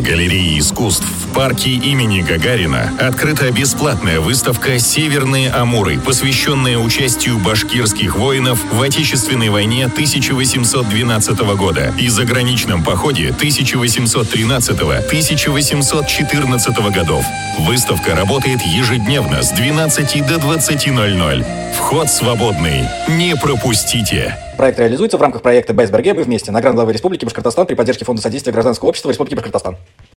галереи искусств в парке имени Гагарина открыта бесплатная выставка «Северные Амуры», посвященная участию башкирских воинов в Отечественной войне 1812 года и заграничном походе 1813-1814 годов. Выставка работает ежедневно с 12 до 20:00. Вход свободный. Не пропустите! Проект реализуется в рамках проекта «БСБРГ. Мы вместе» на Гран главы Республики Башкортостан при поддержке Фонда содействия гражданского общества Республики Башкортостан.